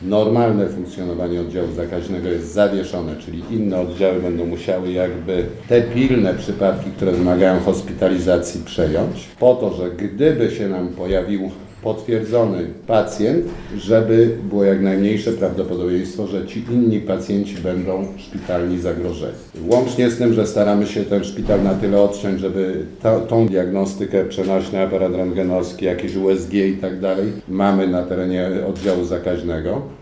normalne funkcjonowanie oddziału zakaźnego jest zawieszone, czyli inne oddziały będą musiały jakby te pilne przypadki, które wymagają hospitalizacji, przejąć, po to, że gdyby się nam pojawił potwierdzony pacjent, żeby było jak najmniejsze prawdopodobieństwo, że ci inni pacjenci będą szpitalni zagrożeni. Łącznie z tym, że staramy się ten szpital na tyle odciąć, żeby tą diagnostykę, przenośny aparat rentgenowski, jakieś USG i tak dalej mamy na terenie oddziału zakaźnego.